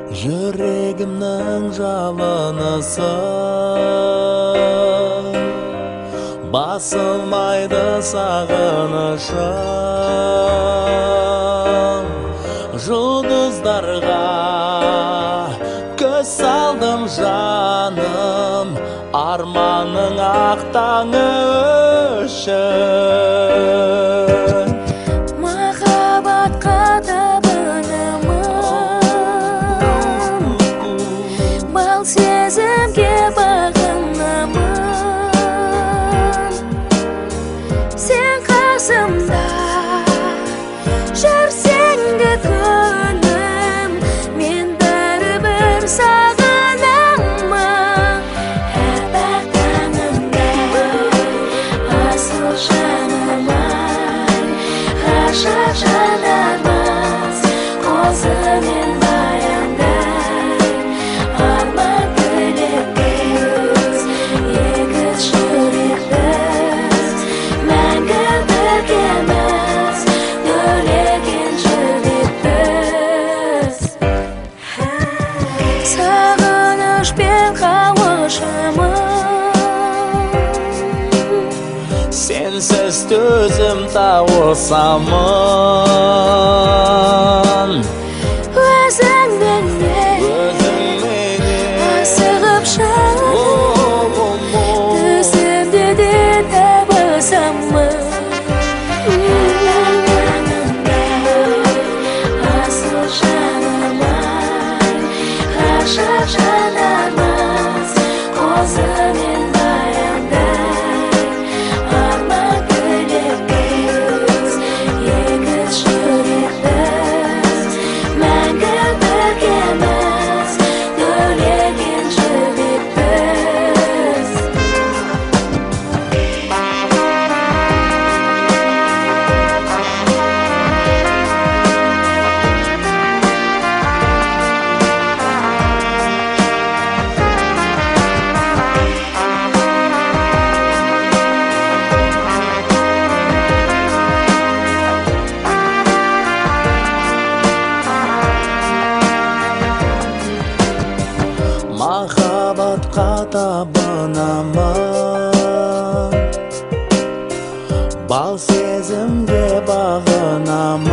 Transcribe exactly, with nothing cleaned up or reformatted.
Жүрегімнің жалынысы басылмайды сағынышым. Жұлдыздарға көз салдым жаным, арманың ақ таңы үшін. Махаббатқа табынамын, бал сезімге бағынамын. Сен қасымда жүрсең де күнім, мен бәрібір сағынамын. Әппақ таңымдай, асыл жаным-ай, ғашық жанармыз қозымен баяндай. Арман тілекпіз, егіз жүрекпіз, мәңгі біргеміз, төлеген жүрекпіз. Сағынышпен қауышамын, Сенсіз төзім тауысамын. өзіңменен асығып жаным, төсімде де табысамын. Асыл жаным-ай, ғашық жанармыз қозымен баяндай. Арман тілекпіз, егіз жүрекпіз, мәңгі біргеміз, төлеген жүрекпіз. Махаббатқа табынамын, бал сезімге бағынамын.